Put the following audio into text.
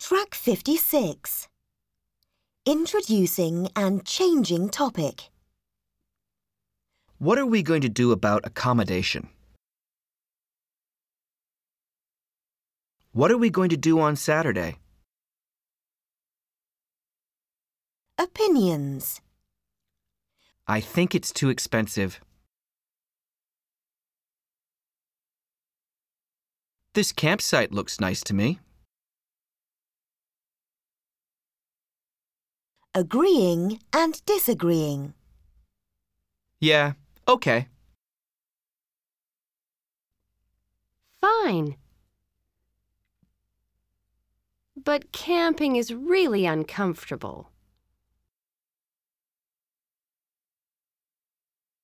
Track 56. Introducing and changing topic. What are we going to do about accommodation? What are we going to do on Saturday? Opinions. I think it's too expensive. This campsite looks nice to me. Agreeing and disagreeing. Yeah, okay. Fine. But camping is really uncomfortable.